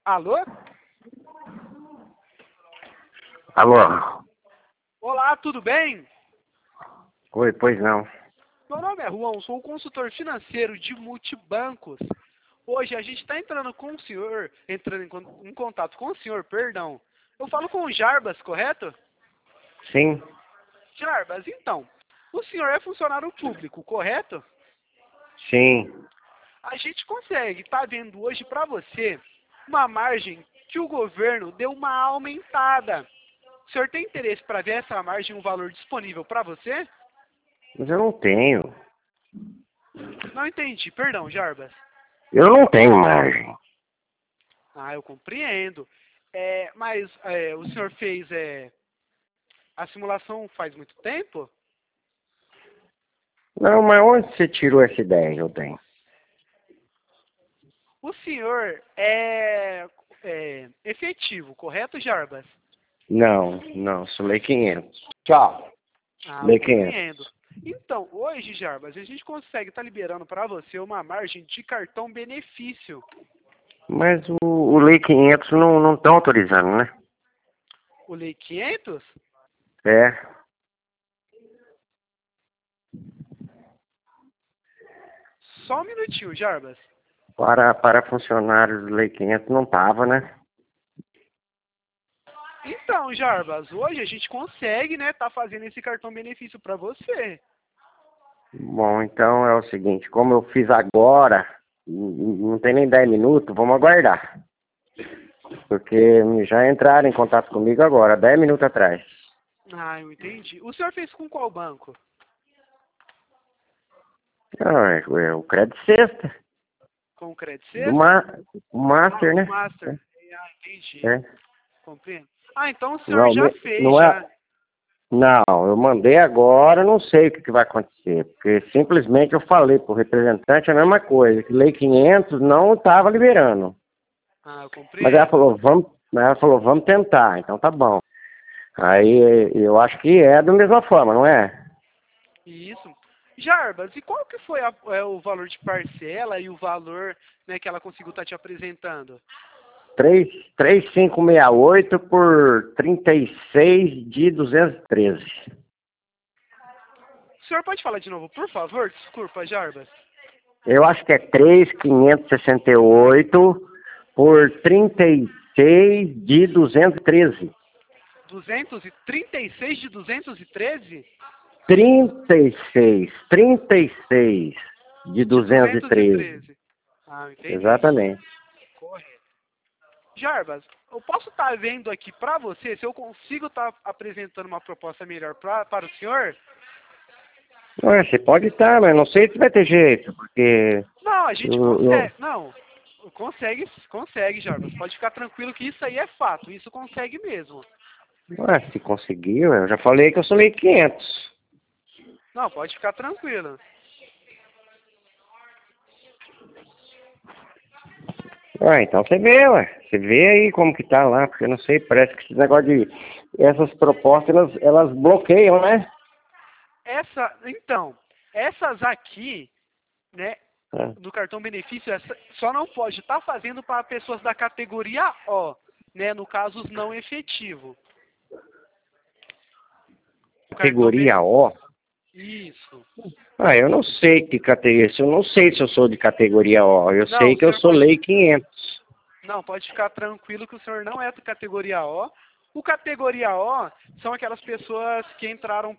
Alô? Alô? Olá, tudo bem? Oi, pois não. Meu nome é Juan, sou um consultor financeiro de multibancos. Hoje a gente está entrando em contato com o senhor, perdão. Eu falo com o Jarbas, correto? Sim, Jarbas, então, o senhor é funcionário público, correto? sim. A gente consegue, tá vendo hoje para você, uma margem que o governo deu uma aumentada. O senhor tem interesse para ver essa margem, um valor disponível para você? Mas eu não tenho. Não entendi, perdão, Jarbas. Eu não tenho margem. Ah, eu compreendo. Mas o senhor fez a simulação faz muito tempo? Não, mas onde você tirou essa ideia que eu tenho? O senhor é efetivo, correto, Jarbas? Não, sou lei 500. Tchau. Ah, eu Lei 500. compreendo. Então, hoje, Jarbas, a gente consegue estar liberando para você uma margem de cartão benefício. Mas o lei 500 não estão autorizando, né? O Lei 500? É. Só um minutinho, Jarbas. Para funcionários do lei 500 não tava, né? Então, Jarbas, hoje a gente consegue, né, tá fazendo esse cartão benefício para você. Bom, então é o seguinte, como eu fiz agora, não tem nem 10 minutos, vamos aguardar. Porque já entraram em contato comigo agora, 10 minutos atrás. Ah, eu entendi. O senhor fez com qual banco? Não, é o Crédito Sexta, Com o Credit do Sexta? Master, Com o né? Master. Ah, entendi. É. Compreendo. Ah, então o senhor Não, já fez, não é. já. Não, eu mandei agora, não sei o que vai acontecer, porque simplesmente eu falei pro representante a mesma coisa, que Lei 500 não estava liberando. Ah, eu Mas ela compreendo. falou, vamos tentar, então tá bom. Aí eu acho que é da mesma forma, não é? Isso. Jarbas, e qual que foi o valor de parcela e o valor, né, que ela conseguiu estar te apresentando? 3.568 por 36 de 213. O senhor pode falar de novo, por favor? Desculpa, Jarbas. Eu acho que é 3.568 por 36 de 213. 236 de 213? 36 de De 213. 213. Ah, entendi. Exatamente. Correto. Jarbas, eu posso estar vendo aqui para você se eu consigo estar apresentando uma proposta melhor para o senhor? Ué, você pode estar, mas não sei se vai ter jeito, porque Não, a gente eu, consegue. Não, consegue, Jarbas. Pode ficar tranquilo que isso aí é fato. Isso consegue mesmo. ué, se conseguiu, eu já falei que eu sou meio 500. Não, pode ficar tranquilo. Ué, então você vê, ué. Você vê aí como que tá lá, porque eu não sei, parece que esse negócio de. Essas propostas, elas bloqueiam, né? Então, essas aqui, né, Ah, no cartão benefício, só não pode estar fazendo para pessoas da categoria O, né, no caso os não efetivo. O cartão categoria O. Isso. Ah, eu não sei que categoria. Eu não sei se eu sou de categoria O. Eu Não, sei o que eu senhor sou pode. lei 500. Não, pode ficar tranquilo que o senhor não é da categoria O. O categoria O são aquelas pessoas que entraram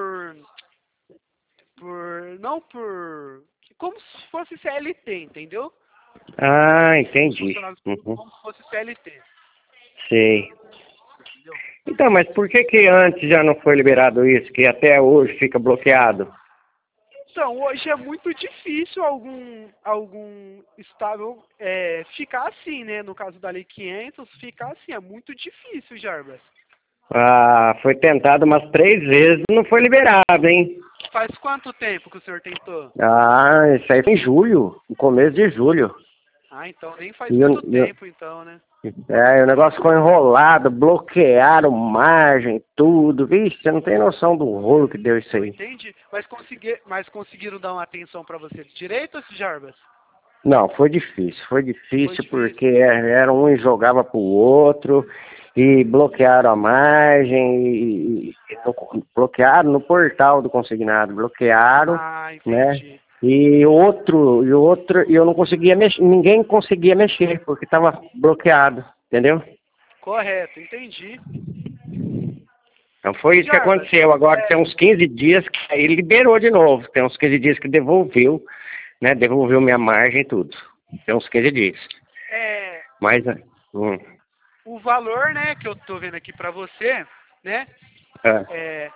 não por, como se fosse CLT, entendeu? Ah, Os entendi. funcionários públicos Uhum, como se fosse CLT. sei. Então, mas por que que antes já não foi liberado isso, que até hoje fica bloqueado? Então, hoje é muito difícil algum estável ficar assim, né? No caso da Lei 500, ficar assim, é muito difícil, Jarbas. Ah, foi tentado umas 3 vezes e não foi liberado, hein? Faz quanto tempo que o senhor tentou? Ah, isso aí foi em julho, no começo de julho. Ah, então nem faz E muito tempo, então, né? o negócio ficou enrolado, bloquearam margem, tudo. Vixe, você não tem noção do rolo que deu isso Eu aí. entendi. Mas conseguiram dar uma atenção para você direito, Jarbas? Não, foi difícil Foi difícil. porque era um e jogava pro outro e bloquearam a margem bloquearam no portal do consignado, bloquearam, Ah, né? entendi. E eu não conseguia mexer, ninguém conseguia mexer porque estava bloqueado, entendeu? Correto, entendi. Então foi isso que Jarbas, aconteceu. Agora tem uns 15 dias que aí ele liberou de novo. Tem uns 15 dias que devolveu, né? Devolveu minha margem e tudo. Tem uns 15 dias. é, Mas, o valor, né, que eu tô vendo aqui para você, né, é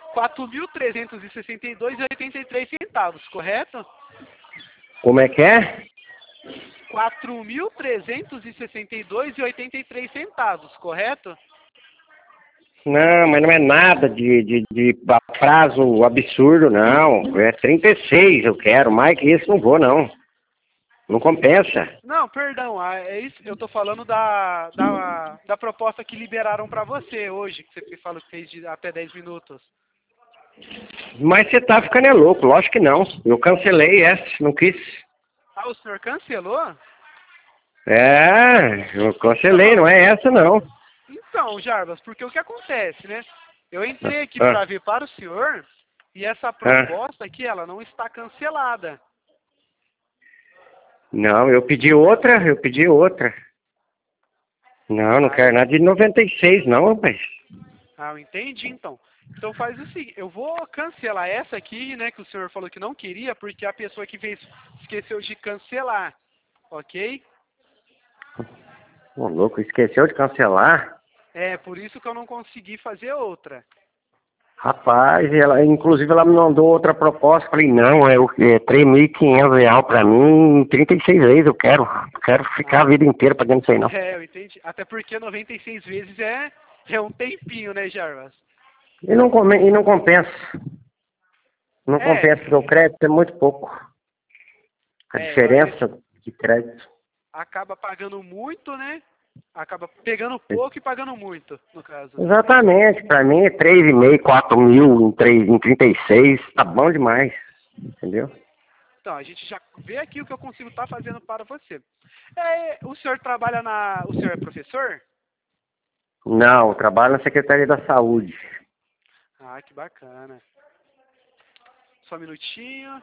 4.362,83 centavos, correto? como é que é? 4.362,83 centavos, correto? Não, mas não é nada de prazo absurdo, não. É 36 eu quero. Mais que isso não vou, não. Não compensa. Não, perdão, é isso, eu tô falando da proposta que liberaram para você hoje, que você falou que fez até 10 minutos. Mas você tá ficando louco. Lógico que não. Eu cancelei essa, não quis. Ah, o senhor cancelou? Eu cancelei, não é essa, não. Então, Jarbas, porque o que acontece, né? Eu entrei aqui para ver para o senhor e essa proposta aqui, ela não está cancelada. Não, eu pedi outra. Não quero nada de 96, não, rapaz. Ah, eu entendi, então. Então faz o seguinte, eu vou cancelar essa aqui, né, que o senhor falou que não queria, porque a pessoa que fez esqueceu de cancelar, ok? Ô, louco, esqueceu de cancelar? É, por isso que eu não consegui fazer outra. Rapaz, inclusive ela me mandou outra proposta. Falei, não, é R$3.500 pra mim em 36 vezes. Eu quero ficar a vida inteira pagando isso aí, não. É, eu entendi. Até porque 96 vezes é um tempinho, né, Jarbas? E não compensa. Não compensa, porque o crédito é muito pouco. A diferença de crédito. Acaba pagando muito, né? Acaba pegando pouco e pagando muito, no caso. Exatamente, pra mim é 3,5, 4 mil em 36, tá bom demais, entendeu? Então, a gente já vê aqui o que eu consigo estar fazendo para você. O senhor trabalha O senhor é professor? Não, eu trabalho na Secretaria da Saúde. Ah, que bacana. Só um minutinho.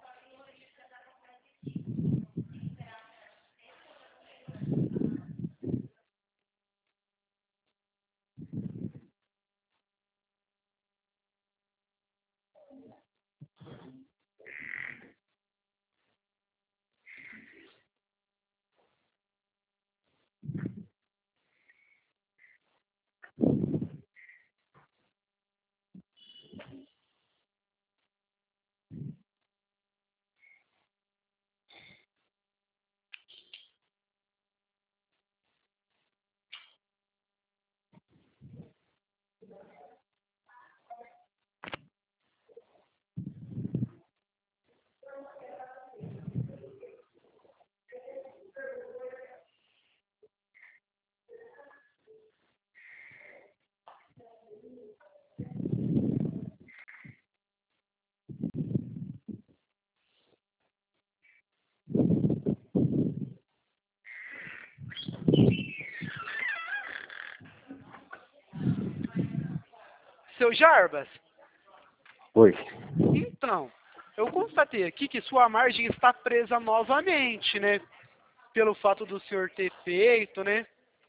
Seu Jarbas? Oi. Então, eu constatei aqui que sua margem está presa novamente, né? Pelo fato do senhor ter feito, né?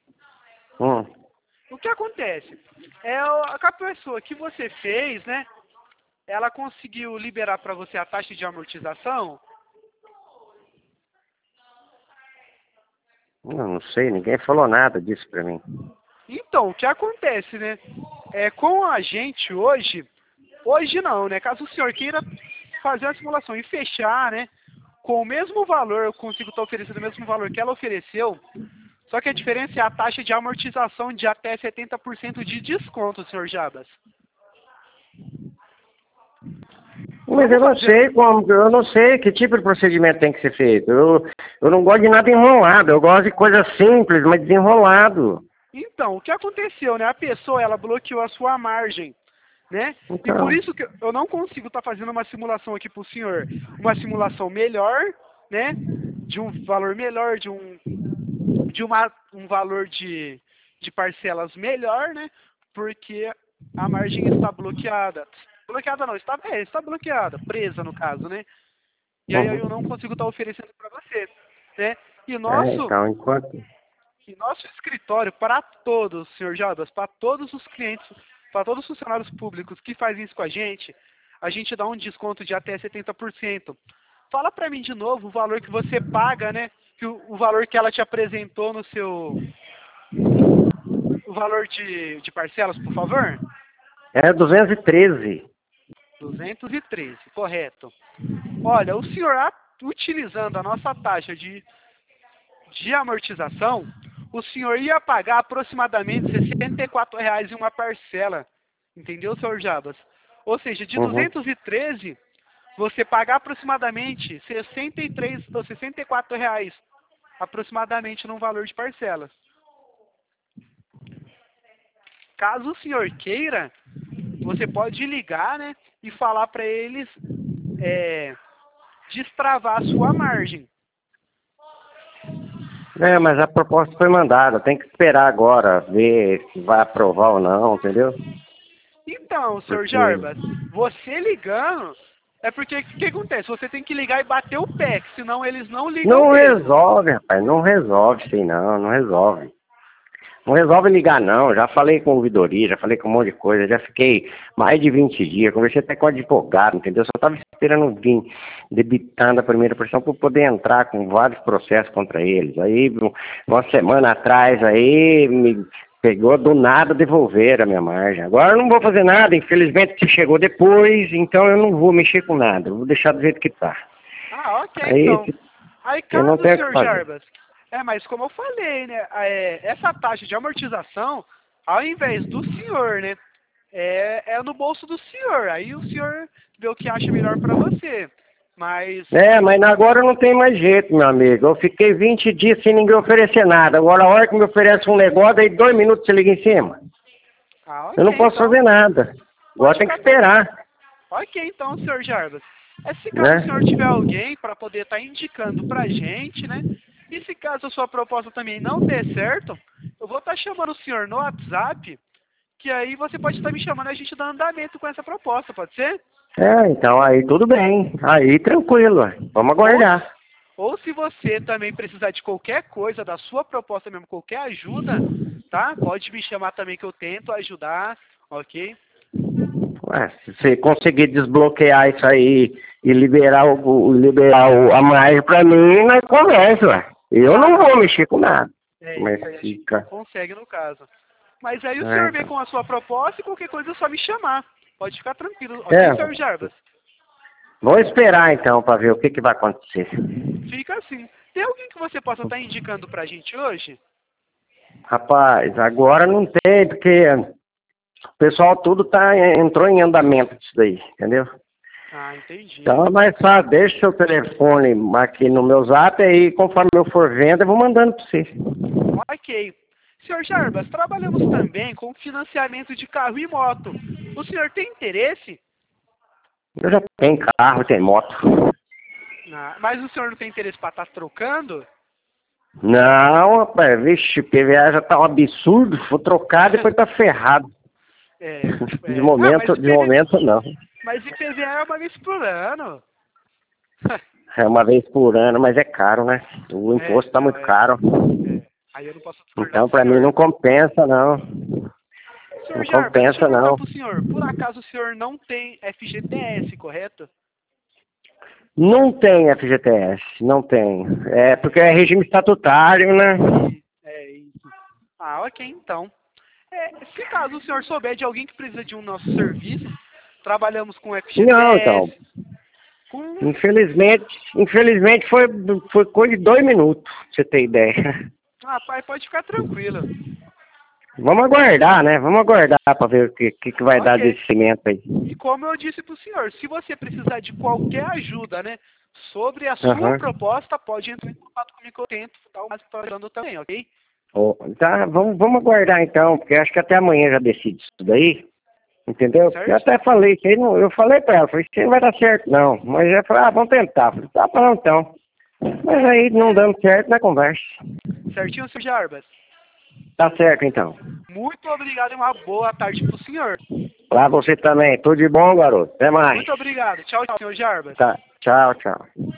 O que acontece? A pessoa que você fez, né? Ela conseguiu liberar para você a taxa de amortização? Não sei, ninguém falou nada disso pra mim. Então, o que acontece, né? Com a gente hoje não, né? Caso o senhor queira fazer a simulação e fechar, né? Com o mesmo valor, eu consigo estar oferecendo o mesmo valor que ela ofereceu, só que a diferença é a taxa de amortização de até 70% de desconto, senhor Jabas. Mas eu não sei que tipo de procedimento tem que ser feito. Eu não gosto de nada enrolado, eu gosto de coisa simples, mas desenrolado. Então, o que aconteceu, né? A pessoa, ela bloqueou a sua margem, né? Então. E por isso que eu não consigo estar fazendo uma simulação aqui para o senhor. Uma simulação melhor, né? de um valor melhor, um valor de parcelas melhor, né? Porque a margem está bloqueada. Bloqueada não, está bloqueada, presa no caso, né? E aí eu não consigo estar oferecendo para você, né? E Então, enquanto... nosso escritório, para todos, senhor Jabas, para todos os clientes, para todos os funcionários públicos que fazem isso com a gente dá um desconto de até 70%. Fala para mim de novo o valor que você paga, né? Que o valor que ela te apresentou no seu... O valor de parcelas, por favor? É 213. 213, correto. Olha, o senhor utilizando a nossa taxa de amortização, o senhor ia pagar aproximadamente R$ 64,00 em uma parcela. Entendeu, senhor Jabas? Ou seja, de 213, você pagar aproximadamente R$ 64,00 aproximadamente num valor de parcelas. Caso o senhor queira, você pode ligar, né, e falar para eles destravar a sua margem. Mas a proposta foi mandada, tem que esperar agora, ver se vai aprovar ou não, entendeu? Então, senhor Jarbas, você ligando, é porque o que acontece? Você tem que ligar e bater o pé, senão eles não ligam Não mesmo. resolve, rapaz, não resolve, sim, não resolve. Não resolve ligar, não. Já falei com ouvidoria, já falei com um monte de coisa, já fiquei mais de 20 dias, conversei até com o advogado, entendeu? Só estava esperando vir debitando a primeira pressão para poder entrar com vários processos contra eles. Aí, uma semana atrás, aí me pegou do nada devolver a minha margem. Agora eu não vou fazer nada, infelizmente você chegou depois, então eu não vou mexer com nada, eu vou deixar do jeito que tá. Ah, ok, aí, então. Aí, caso o senhor fazer. Jarbas, mas como eu falei, né, essa taxa de amortização, ao invés do senhor, né, é no bolso do senhor. Aí o senhor vê o que acha melhor para você. Mas agora não tem mais jeito, meu amigo. Eu fiquei 20 dias sem ninguém oferecer nada. Agora a hora que me oferece um negócio, aí 2 minutos você liga em cima. Okay, eu não posso fazer nada. Agora tem que esperar. Ok, então, senhor Jarbas. Se caso o senhor tiver alguém para poder estar indicando pra gente, né? E se caso a sua proposta também não der certo, eu vou estar chamando o senhor no WhatsApp, que aí você pode estar me chamando e a gente dá andamento com essa proposta, pode ser? Então aí tudo bem. Aí tranquilo. Vamos aguardar. Ou se você também precisar de qualquer coisa, da sua proposta mesmo, qualquer ajuda, tá? Pode me chamar também que eu tento ajudar, ok? Se você conseguir desbloquear isso aí e liberar a margem pra mim, nós conversa, ué. Eu não vou mexer com nada. Mas fica. Consegue no caso. Mas aí o senhor vem com a sua proposta e qualquer coisa é só me chamar. Pode ficar tranquilo. Ok, senhor Jarbas? Vou esperar então para ver o que vai acontecer. Fica assim. Tem alguém que você possa estar indicando pra gente hoje? Rapaz, agora não tem, porque o pessoal tudo entrou em andamento disso daí, entendeu? Ah, entendi. Então é mais fácil, deixa o seu telefone aqui no meu zap aí, conforme eu for vendo, eu vou mandando para você. Ok. Senhor Jarbas, trabalhamos também com financiamento de carro e moto. O senhor tem interesse? Eu já tenho carro, tenho moto. Mas o senhor não tem interesse para estar trocando? Não, rapaz, vixe, PVA já tá um absurdo, vou trocar depois tá ferrado. De momento não. Mas IPVA é uma vez por ano. É uma vez por ano, mas é caro, né? O imposto tá muito caro. Aí eu não posso então pra mim não compensa, não. Senhor não Jarbas, compensa, não. Pro senhor, por acaso o senhor não tem FGTS, correto? Não tem FGTS, não tem. É porque é regime estatutário, né? É isso. Ah, ok, então. Se caso o senhor souber de alguém que precisa de um nosso serviço, trabalhamos com FGTS. Não, então. Infelizmente foi coisa de 2 minutos, pra você ter ideia. Ah, pai, pode ficar tranquilo. Vamos aguardar, né? Vamos aguardar para ver o que vai dar desse cimento aí. E como eu disse pro senhor, se você precisar de qualquer ajuda, né, sobre a sua proposta, pode entrar em contato comigo que eu tento dar o mais falando também, ok? Tá, vamos aguardar então, porque acho que até amanhã já decide isso daí, entendeu? Certo? Eu até falei, eu falei para ela, falei, isso não vai dar certo não, mas ela falou, vamos tentar. Falei, tá bom então. Mas aí não dando certo na conversa. Certinho, seu Jarbas? Tá certo, então. Muito obrigado e uma boa tarde pro senhor. Pra você também. Tudo de bom, garoto. Até mais. Muito obrigado. Tchau, tchau, senhor Jarbas. Tá. Tchau, tchau.